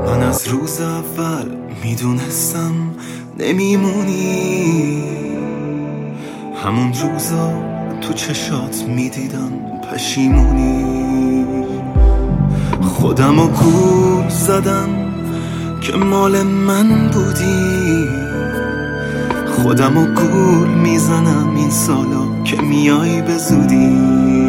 من از روز اول میدونستم نمیمونی، همون روزا تو چشات میدیدم پشیمونی. خودمو گول زدم که مال من بودی، خودمو گول میزنم این سالا که میای به زودی.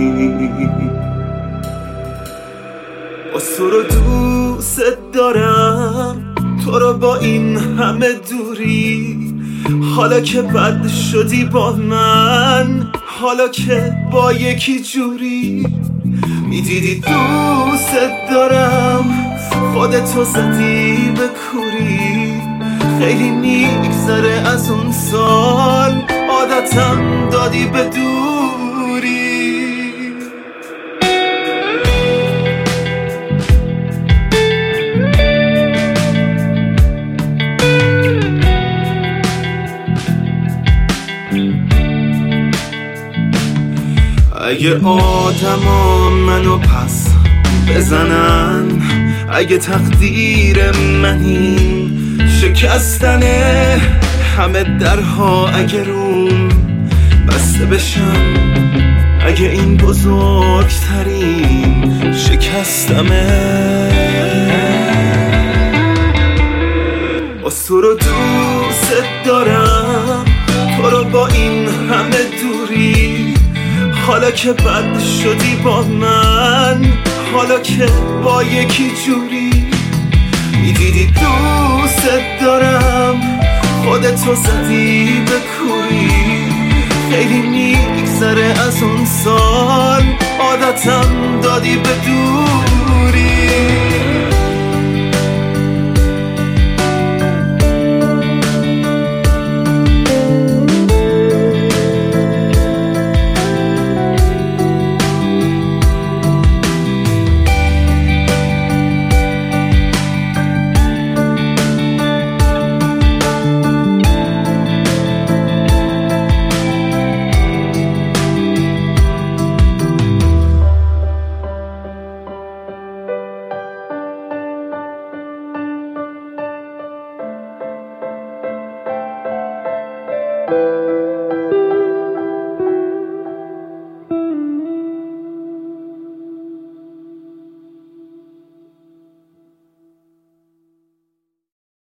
تو رو دوست دارم، تو رو با این همه دوری، حالا که بد شدی با من، حالا که با یکی جوری. میدیدی دوست دارم، خودتو زدی به کوری. خیلی میگذره از اون سال، عادتم دادی به دوری. اگه آدما منو پس بزنن، اگه تقدیر من این شکستنه، همه درها اگه روم بسته بشن، اگه این بزرگترین شکستمه. تو رو دوست دارم، تو رو با این همه دوری، حالا که بد شدی با من، حالا که با یکی جوری. میدیدی دوست دارم، خودتو زدی به کوری. خیلی میگذره از اون سال، عادتم دادی به دوری.